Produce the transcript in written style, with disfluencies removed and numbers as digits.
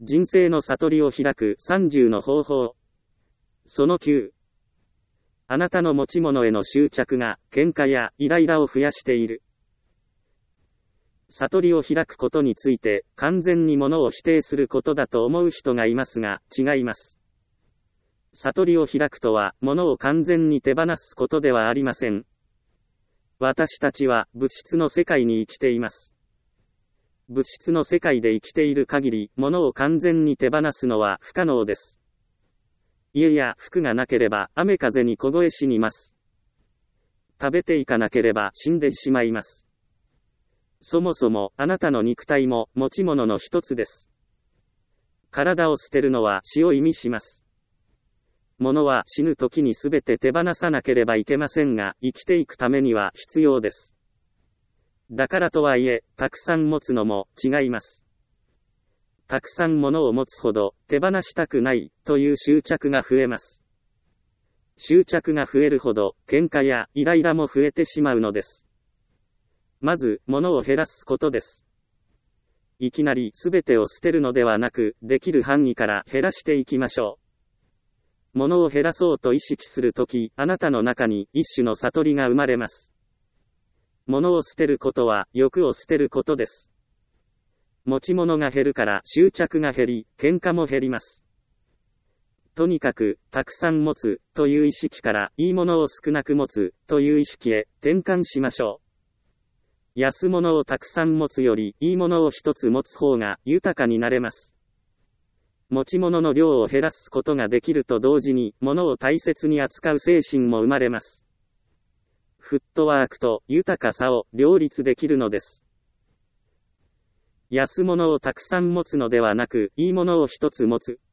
人生の悟りを開く30の方法。その9。あなたの持ち物への執着が喧嘩やイライラを増やしている。悟りを開くことについて完全に物を否定することだと思う人がいますが、違います。悟りを開くとは物を完全に手放すことではありません。私たちは物質の世界に生きています。物質の世界で生きている限り、物を完全に手放すのは不可能です。家や服がなければ雨風に凍え死にます。食べていかなければ死んでしまいます。そもそもあなたの肉体も持ち物の一つです。体を捨てるのは死を意味します。物は死ぬ時にすべて手放さなければいけませんが、生きていくためには必要です。だからとはいえ、たくさん持つのも違います。たくさん物を持つほど手放したくないという執着が増えます。執着が増えるほど喧嘩やイライラも増えてしまうのです。まず、物を減らすことです。いきなり全てを捨てるのではなく、できる範囲から減らしていきましょう。物を減らそうと意識するとき、あなたの中に一種の悟りが生まれます。物を捨てることは欲を捨てることです。持ち物が減るから執着が減り、喧嘩も減ります。とにかく、たくさん持つという意識から、いいものを少なく持つという意識へ転換しましょう。安物をたくさん持つより、いいものを一つ持つ方が豊かになれます。持ち物の量を減らすことができると同時に、物を大切に扱う精神も生まれます。フットワークと豊かさを両立できるのです。安物をたくさん持つのではなく、いいものを一つ持つ。